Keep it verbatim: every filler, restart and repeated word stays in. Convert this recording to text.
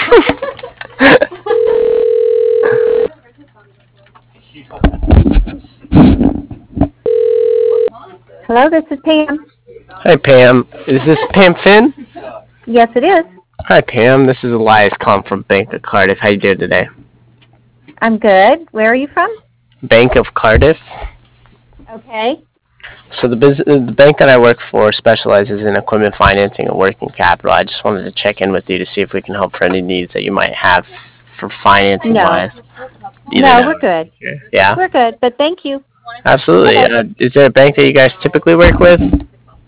Hello, this is Pam. Hi, Pam. Is this Pam Finn? Yes, it is. Hi, Pam. This is Elias calling from Bank of Cardiff. How you doing today? I'm good. Where are you from? Bank of Cardiff. Okay. So the business, the bank that I work for specializes in equipment financing and working capital. I just wanted to check in with you to see if we can help for any needs that you might have for financing No. wise. No, we're good. Yeah, We're good, but thank you. absolutely. Bye-bye. Uh, is there a bank that you guys typically work with?